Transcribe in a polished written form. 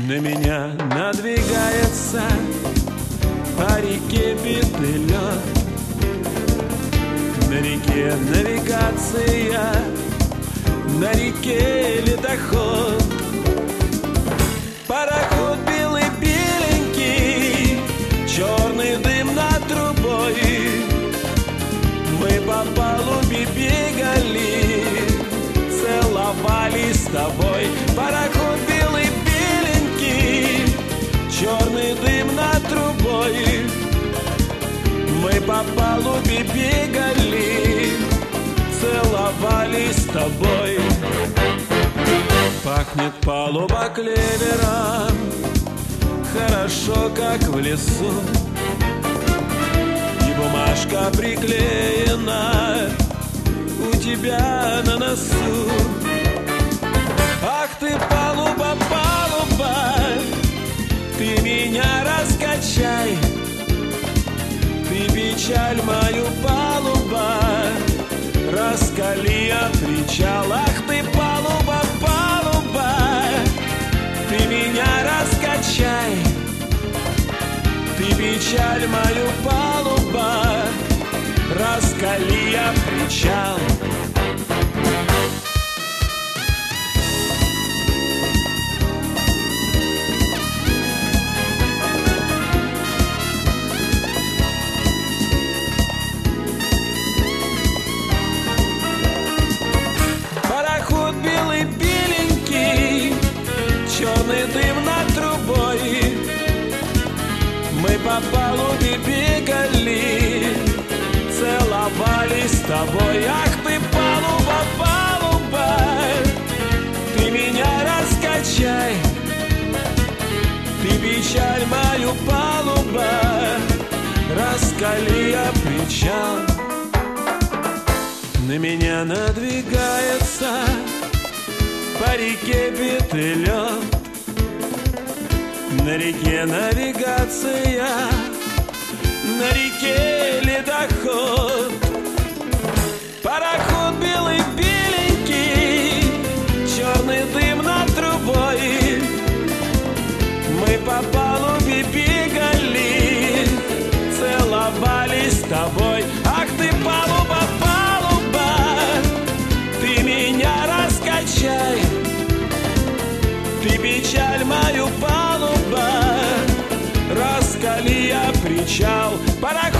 На меня надвигается по реке битый лед. На реке навигация, на реке ледоход. Пароход белый беленький, черный дым над трубой. Мы по палубе бегали, целовались с тобой. Пароход белый беленький, черный дым над трубой. Мы по палубе бегали, целовались с тобой. Пахнет палуба клевером, хорошо, как в лесу. И бумажка приклеена у тебя на носу. Ах ты, палуба, палуба, ты меня раскачай. Ты печаль мою, палуба, раскали от причала. Ах ты, палуба, палуба, ты меня раскачай. Ты печаль мою, палуба, раскали от причал. Белый беленький, черный дым над трубой. Мы по палубе бегали, целовались с тобой. Ах ты, палуба, палуба, ты меня раскачай. Ты печаль мою, палуба, раскали я причал. На меня надвигается по реке битый лед. На реке навигация, на реке ледоход. Пароход белый беленький, черный дым над трубой. Мы по палубе бегали, целовались с тобой. Ах ты, палуба, палуба, ты меня раскачай. Ты печаль мою, палуба, раскали я причал. Пароход